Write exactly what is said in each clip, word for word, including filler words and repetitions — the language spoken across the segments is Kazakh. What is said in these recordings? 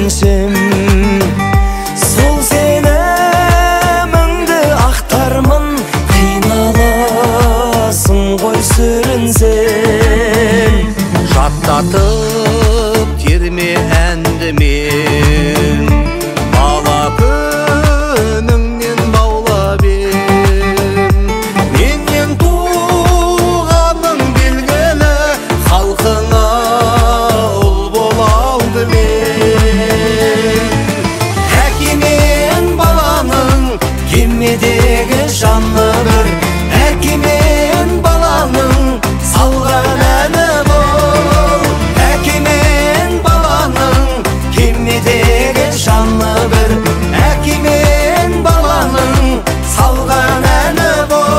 ишенсем, сол сені міңді ақтармын, қиналасың ғой сүрінсем. Жаттатып терме әнді мен, бала күніңнен баулап ем. Менен туғаның белгілі, халқыңа ұл бола алдым мен. Әкемен баланың кемедегі жаны бір, әкемен баланың салған әні бұл. Әкемен баланың кемедегі жаны бір, әкемен баланың салған әні бұл.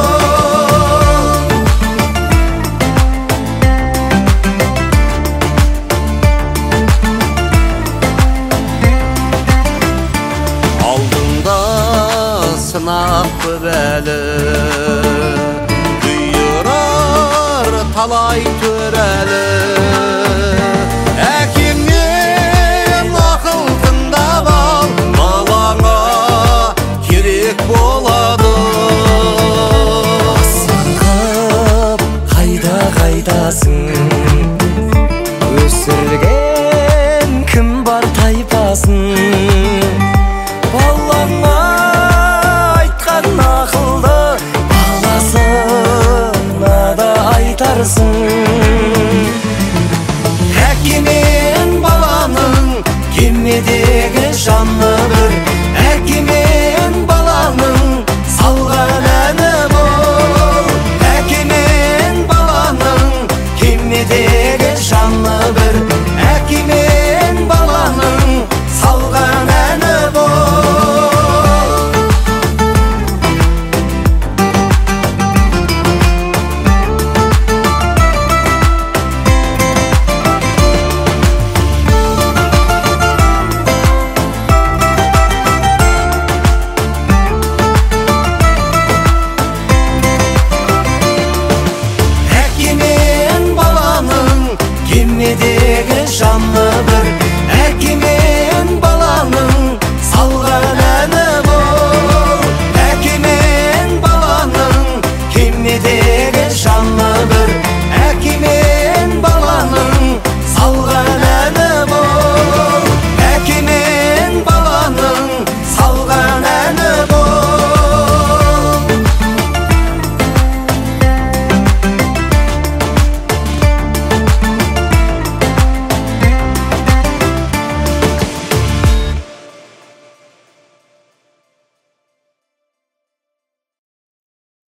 Алдыңда сынақ көп әлі, бұйырар талай төрәлі.